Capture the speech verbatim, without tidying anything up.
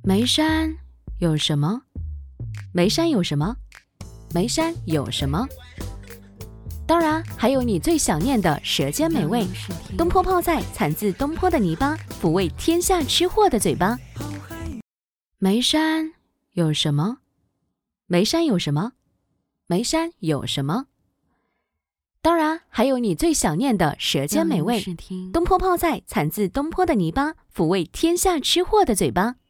眉山有什么？眉山有什么？眉山有什么？当然还有你最想念的舌尖美味，东坡泡菜产自东坡的泥巴，抚慰天下吃货的嘴巴。眉山有什么？眉山有什么？眉山有什么？当然还有你最想念的舌尖美味，东坡泡菜产自东坡的泥巴，抚慰天下吃货的嘴巴。